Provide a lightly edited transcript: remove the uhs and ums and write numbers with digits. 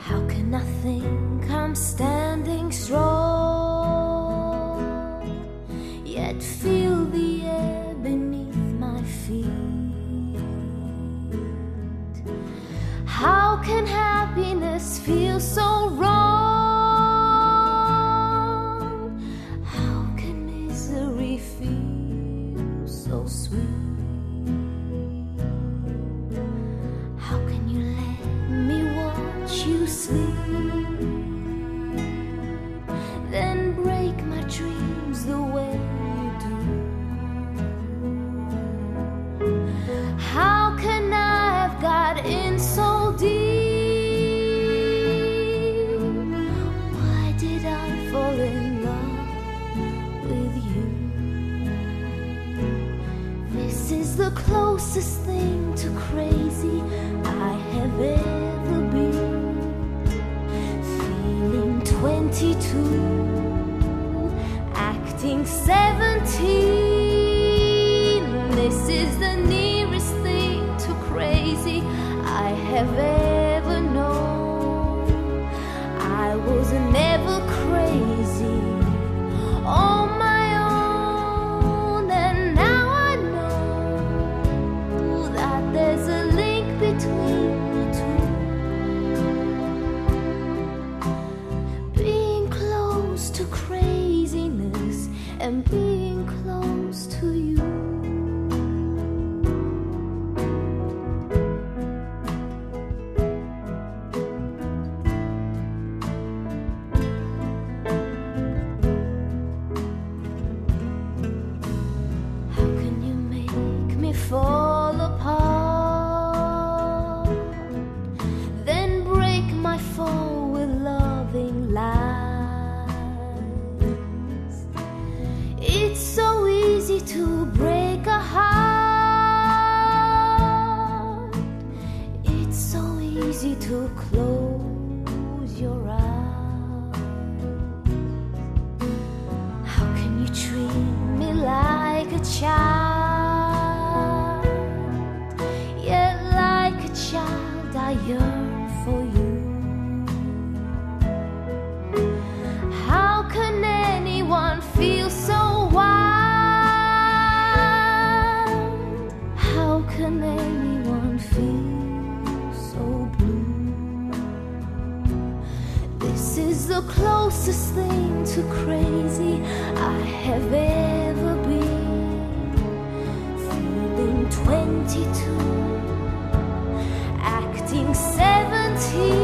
How can I think I'm standing strong, yet feel the air beneath my feet? How can happiness feel so wrong? How can misery feel so sweet? How can you let me watch you sleep, then break my dreams the way you do? How can I have got in so deep? Why did I fall in love with you? This is the closest thing to crazy I have ever been. Feeling 22, acting 17. This is the nearest thing to crazy I have ever known. I was never crazy on my own, and now I know that there's a link between the two. Being close to craziness and being close to you. How can you make me fall apart, then break my fall with loving lies? It's so easy to break a heart. It's so easy to close your eyes. How can you treat me like a child, yet like a child I yearn for you? How can anyone feel so wild? How can anyone feel so blue? This is the closest thing to crazy I have ever been. Feeling 22, acting 17.